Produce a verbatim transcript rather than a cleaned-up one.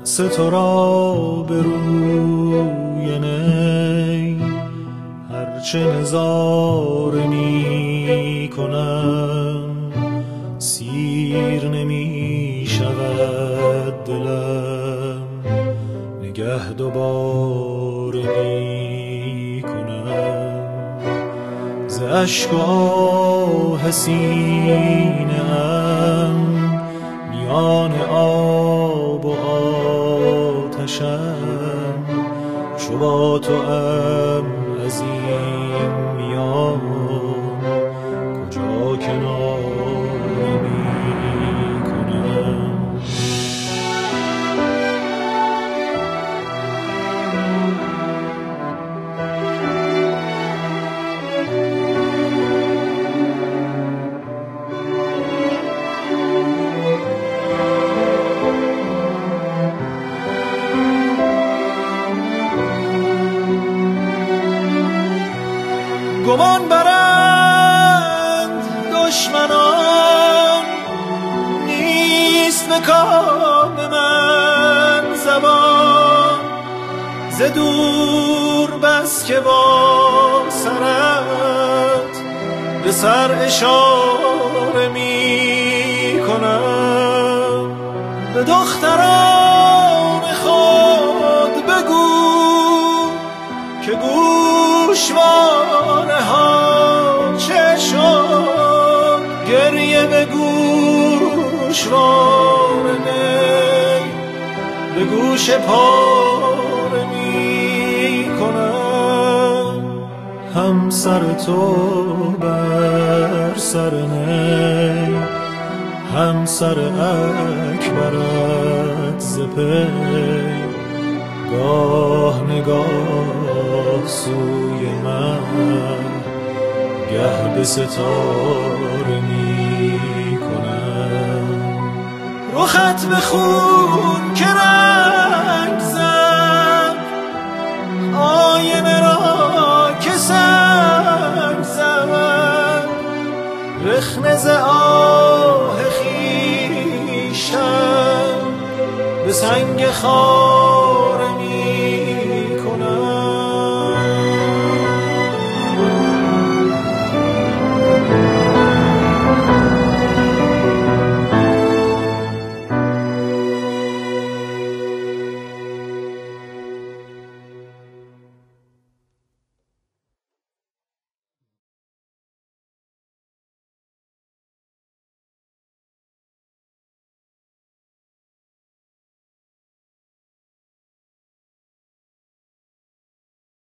تو را به روی نی هرچه نظاره می کنم سیر نمی شود دلم نگه دوباره می کنم ز اشک و آه سینه ام میان آب و آتشم چو با تو ام از این میان کجا کناره می کنم گمان برند دشمنان نیست به کام من زبان ز دور بس که با سرت به سر اشاره می کنم به دختران خود بگو که گوشواره ها چه شد گریه به گوشواره نی به گوش پاره می کنم هم سر تو بر سر نی هم سر اکبرت ز پی گاه نگاه سوی من گه به ستاره می کنم رخت به خون که رنگ زد آینه را که سنگ زد رخنه ز آه خویشتن به سنگ خاک